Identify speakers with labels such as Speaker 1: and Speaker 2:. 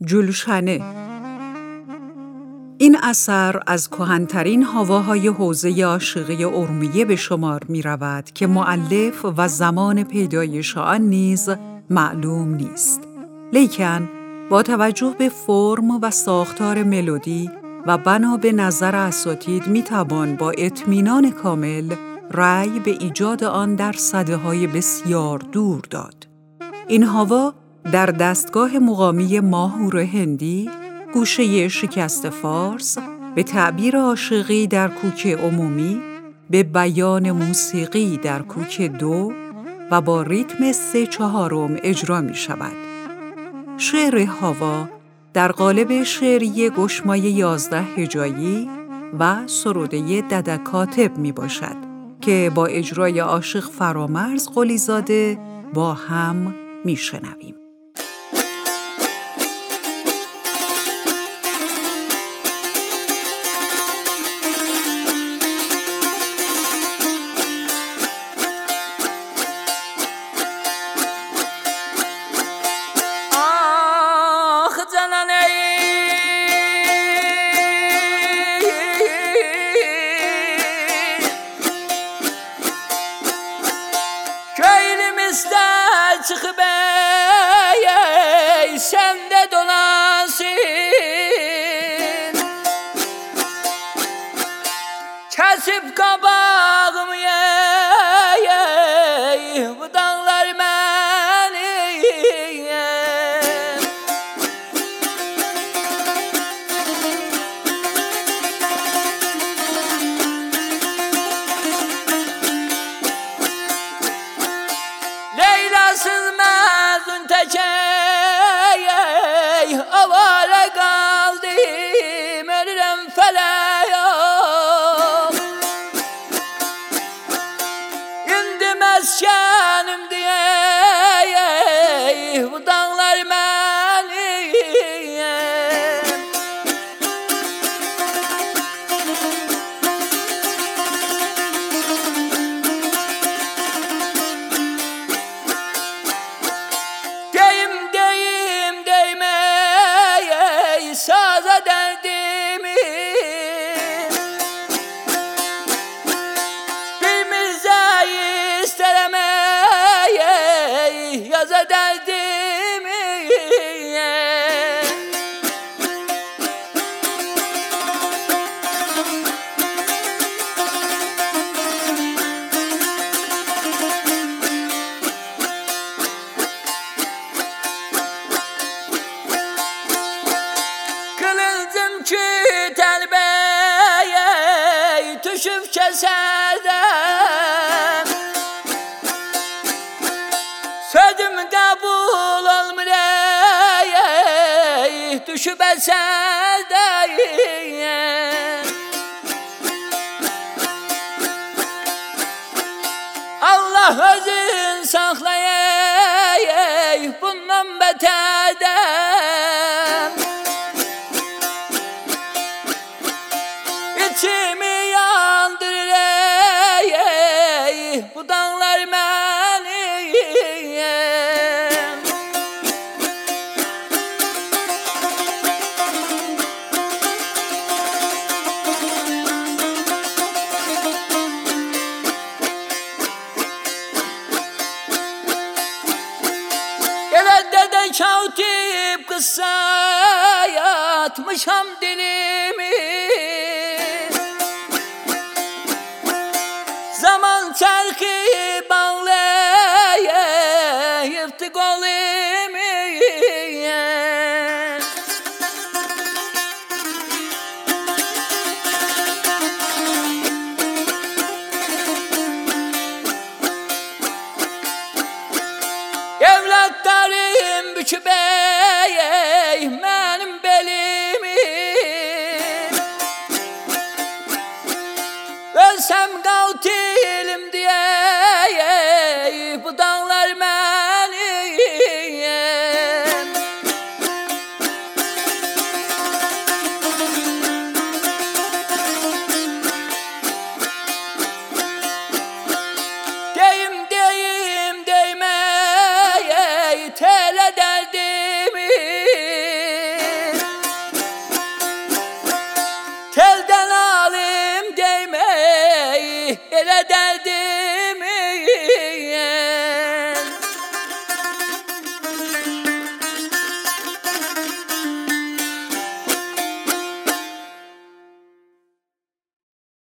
Speaker 1: جلشنه. این اثر از کهن‌ترین هواهای حوزه عاشقی ارومیه به شمار می رود که مؤلف و زمان پیدایش آن نیز معلوم نیست. لیکن با توجه به فرم و ساختار ملودی و بنا به نظر اساتید می توان با اطمینان کامل رأی به ایجاد آن در سده‌های بسیار دور داد. این هوا در دستگاه مقامی ماهور هندی، گوشه شکست فارس، به تعبیر عاشقی در کوک عمومی، به بیان موسیقی در کوک 2 و با ریتم 3/4 اجرا می شود. شعر هوا در قالب شعری گشمای 11 هجایی و سروده ددکاتب می باشد که با اجرای عاشق فرامرز قلیزاده با هم می شنویم.
Speaker 2: Çıkıp ey sen de dolasın, kesip kabağımı ey bu dağlar benim. Leylasız mezun tekey avare kaldım, ölürüm feleğim. İndi meskenim diye bu dağlar benim. Saza derdimi bilmirse isterim yaza derdimi. Kılıncım ki telbeye düşüp keserden, sözüm kabul olmur ey düşüp eserden. Allah özün saklayay bundan beterden. İçimi yandırır ey bu dağlar benim. Evet dede kağıtıp kısa yatmışam dilimi.